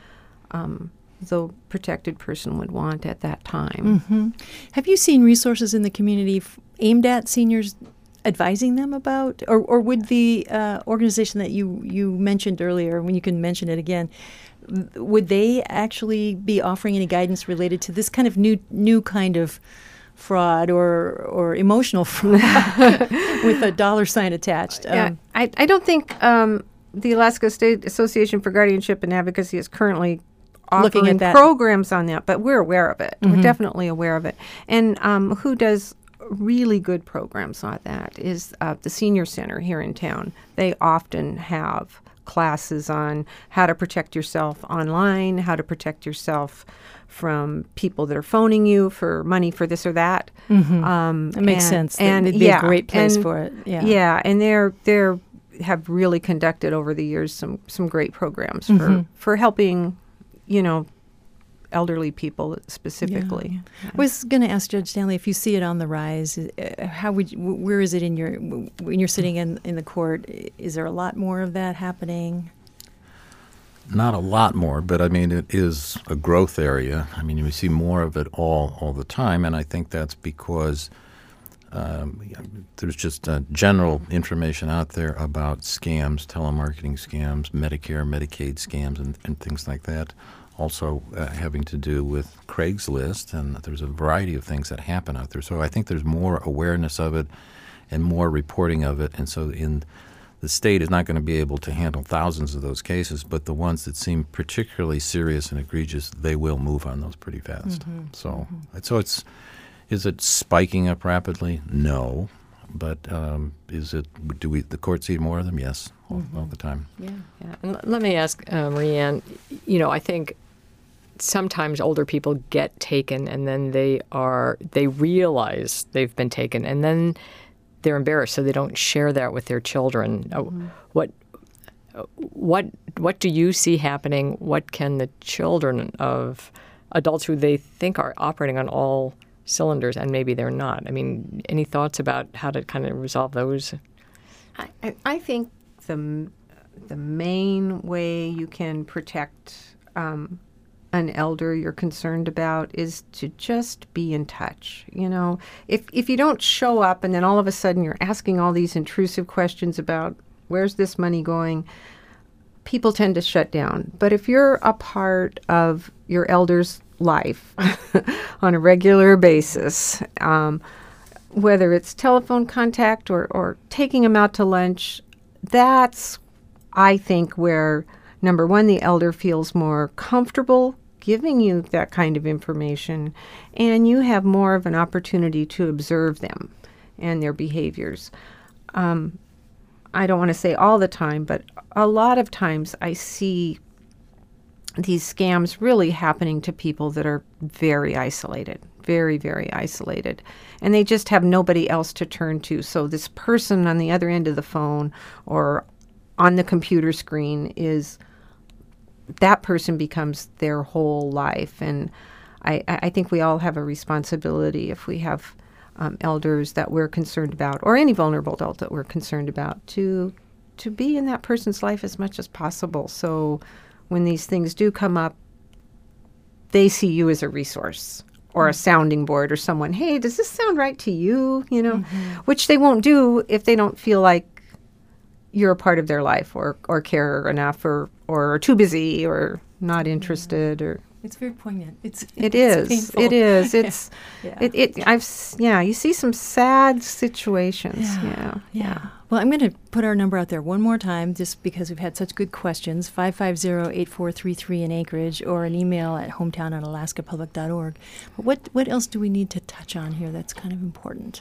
Speaker 4: the protected person would want at that time.
Speaker 1: Have you seen resources in the community aimed at seniors advising them about, or would the organization that you mentioned earlier, when you can mention it again, would they actually be offering any guidance related to this kind of new kind of fraud or emotional fraud with a dollar sign attached?
Speaker 4: I don't think the Alaska State Association for Guardianship and Advocacy is currently offering programs on that, but we're aware of it. We're definitely aware of it. And who does really good programs on that is the Senior Center here in town. They often have classes on how to protect yourself online, how to protect yourself from people that are phoning you for money for this or that.
Speaker 1: It makes sense. And it'd be a great place for it.
Speaker 4: Yeah, and they're have really conducted over the years some great programs for helping, elderly people specifically.
Speaker 1: Yeah. I was going to ask Judge Stanley if you see it on the rise. Where is it when you're sitting in the court? Is there a lot more of that happening?
Speaker 3: Not a lot more, but I mean, it is a growth area. I mean, we see more of it all the time, and I think that's because there's just general information out there about scams, telemarketing scams, Medicare, Medicaid scams, and things like that. Also having to do with Craigslist, and there's a variety of things that happen out there. So I think there's more awareness of it and more reporting of it, and so the state is not going to be able to handle thousands of those cases, but the ones that seem particularly serious and egregious, they will move on those pretty fast. So is it spiking up rapidly? No. But do the court see more of them? Yes, all the time.
Speaker 2: Yeah. And let me ask Marianne, I think sometimes older people get taken and then they realize they've been taken and then they're embarrassed, so they don't share that with their children. What do you see happening? What can the children of adults who they think are operating on all cylinders, and maybe they're not? I mean, any thoughts about how to kind of resolve those?
Speaker 4: I think the main way you can protect an elder you're concerned about is to just be in touch. If you don't show up and then all of a sudden you're asking all these intrusive questions about where's this money going, people tend to shut down. But if you're a part of your elder's life on a regular basis, whether it's telephone contact or taking them out to lunch, that's, I think, where, number one, the elder feels more comfortable giving you that kind of information, and you have more of an opportunity to observe them and their behaviors. I don't want to say all the time, but a lot of times I see these scams really happening to people that are very isolated, very, very isolated. And they just have nobody else to turn to. So this person on the other end of the phone or on the computer screen that person becomes their whole life. And I think we all have a responsibility, if we have elders that we're concerned about, or any vulnerable adult that we're concerned about, to be in that person's life as much as possible. So when these things do come up, they see you as a resource or a sounding board or someone, hey, does this sound right to you? Which they won't do if they don't feel like you're a part of their life or care enough or are too busy or not interested. Or
Speaker 1: it's very poignant. It
Speaker 4: is.
Speaker 1: Painful.
Speaker 4: It is. It's you see some sad situations. Yeah.
Speaker 1: Well, I'm going to put our number out there one more time, just because we've had such good questions. 550-8433 in Anchorage, or an email at hometown@alaskapublic.org. But what else do we need to touch on here that's kind of important?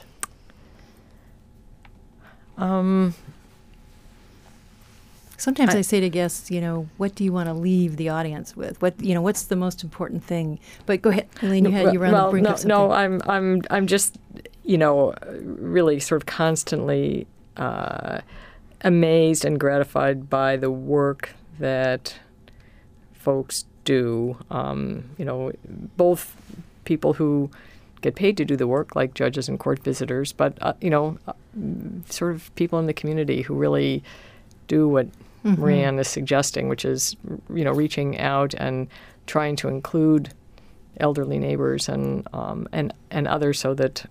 Speaker 1: Sometimes I say to guests, what do you want to leave the audience with? What's the most important thing? But go ahead, Elaine. You were on the brink of something.
Speaker 2: No, I'm just, really sort of constantly amazed and gratified by the work that folks do. Both people who get paid to do the work, like judges and court visitors, but sort of people in the community who really do what Marianne is suggesting, which is, reaching out and trying to include elderly neighbors and others, so that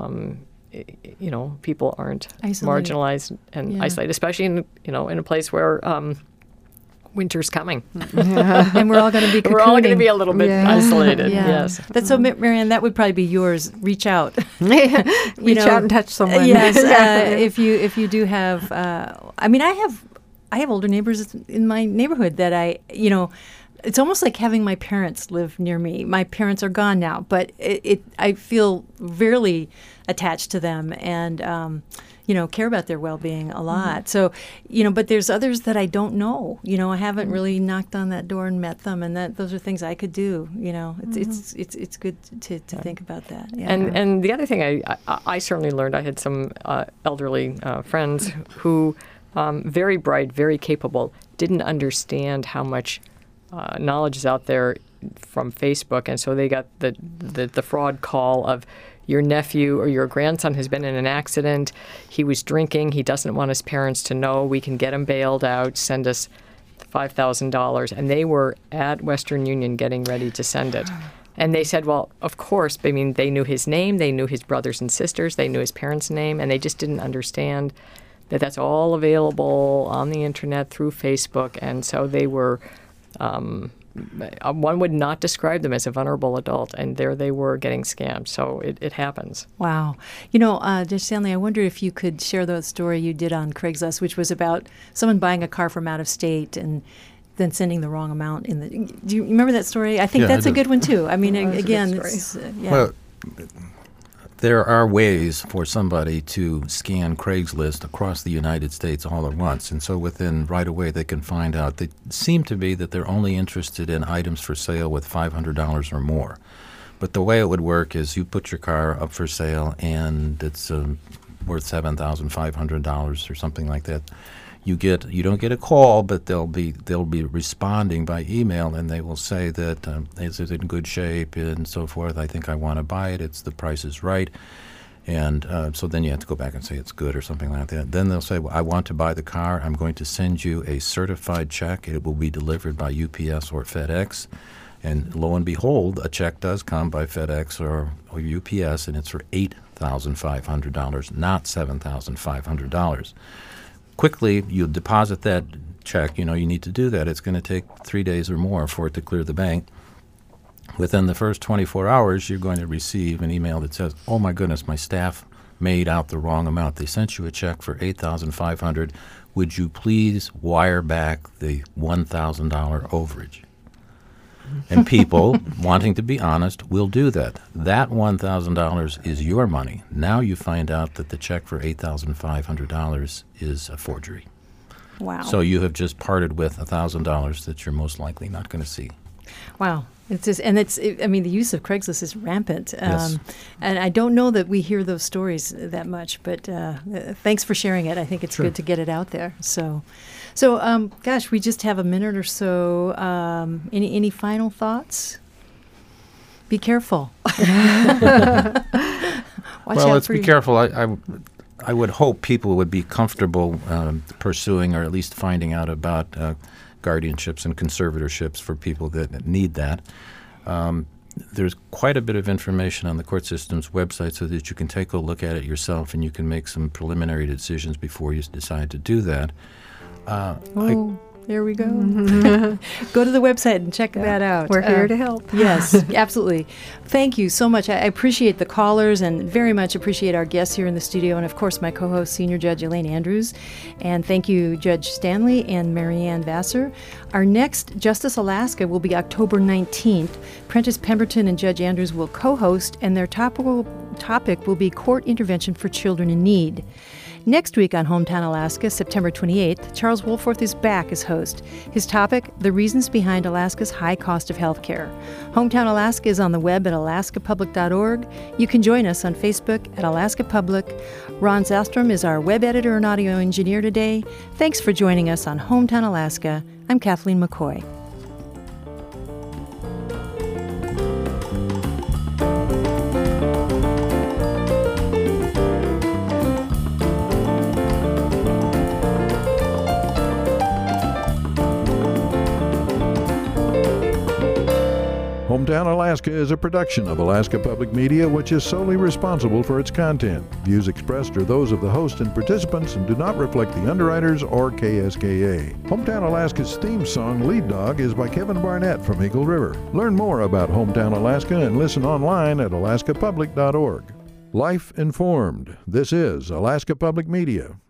Speaker 2: people aren't marginalized and isolated, especially in a place where winter's coming.
Speaker 1: And we're all going to be cocooning.
Speaker 2: We're all going to be a little bit isolated. Yes.
Speaker 1: That's so, Marianne, that would probably be yours. Reach out.
Speaker 4: Reach out and touch someone.
Speaker 1: Yes. If you do have, I have older neighbors in my neighborhood that it's almost like having my parents live near me. My parents are gone now, but I feel really attached to them and, care about their well-being a lot. So, but there's others that I don't know. I haven't really knocked on that door and met them, and those are things I could do. It's good to think about that. Yeah.
Speaker 2: And the other thing I certainly learned, I had some elderly friends who, very bright, very capable, didn't understand how much knowledge is out there from Facebook, and so they got the fraud call of your nephew or your grandson has been in an accident. He was drinking. He doesn't want his parents to know. We can get him bailed out. Send us $5,000. And they were at Western Union getting ready to send it. And they said, well, of course. I mean, they knew his name. They knew his brothers and sisters. They knew his parents' name. And they just didn't understand that that's all available on the Internet through Facebook. And so they were one would not describe them as a vulnerable adult, and there they were getting scammed. So it happens.
Speaker 1: Wow. Judge Stanley, I wonder if you could share the story you did on Craigslist, which was about someone buying a car from out of state and then sending the wrong amount. Do you remember that story? I think that's a good one, too. I mean, again,
Speaker 3: Well, there are ways for somebody to scan Craigslist across the United States all at once. And so right away they can find out. They seem to be that they're only interested in items for sale with $500 or more. But the way it would work is you put your car up for sale and it's worth $7,500 or something like that. You don't get a call, but they'll be responding by email, and they will say that is it in good shape and so forth. I think I want to buy it. The price is right, and so then you have to go back and say it's good or something like that. Then they'll say, well, I want to buy the car. I'm going to send you a certified check. It will be delivered by UPS or FedEx, and lo and behold, a check does come by FedEx or UPS, and it's for $8,500, not $7,500. Quickly, you deposit that check. You need to do that. It's going to take 3 days or more for it to clear the bank. Within the first 24 hours, you're going to receive an email that says, oh, my goodness, my staff made out the wrong amount. They sent you a check for $8,500. Would you please wire back the $1,000 overage? And people, wanting to be honest, will do that. That $1,000 is your money. Now you find out that the check for $8,500 is a forgery.
Speaker 1: Wow.
Speaker 3: So you have just parted with $1,000 that you're most likely not going to see.
Speaker 1: Wow. The use of Craigslist is rampant.
Speaker 3: Yes.
Speaker 1: And I don't know that we hear those stories that much, but thanks for sharing it. I think it's good to get it out there. So, gosh, we just have a minute or so. Any final thoughts? Be careful. Watch out
Speaker 3: be careful. I would hope people would be comfortable pursuing or at least finding out about guardianships and conservatorships for people that need that. There's quite a bit of information on the court system's website so that you can take a look at it yourself and you can make some preliminary decisions before you decide to do that.
Speaker 1: There we go. Go to the website and check that out.
Speaker 4: We're here to help.
Speaker 1: Yes, absolutely. Thank you so much. I appreciate the callers and very much appreciate our guests here in the studio and, of course, my co-host, Senior Judge Elaine Andrews. And thank you, Judge Stanley and Marianne Vassar. Our next Justice Alaska will be October 19th. Prentice Pemberton and Judge Andrews will co-host, and their topic will be court intervention for children in need. Next week on Hometown Alaska, September 28th, Charles Wohlforth is back as host. His topic, the reasons behind Alaska's high cost of health care. Hometown Alaska is on the web at alaskapublic.org. You can join us on Facebook at Alaska Public. Ron Zastrom is our web editor and audio engineer today. Thanks for joining us on Hometown Alaska. I'm Kathleen McCoy.
Speaker 6: Hometown Alaska is a production of Alaska Public Media, which is solely responsible for its content. Views expressed are those of the host and participants and do not reflect the underwriters or KSKA. Hometown Alaska's theme song, Lead Dog, is by Kevin Barnett from Eagle River. Learn more about Hometown Alaska and listen online at alaskapublic.org. Life informed. This is Alaska Public Media.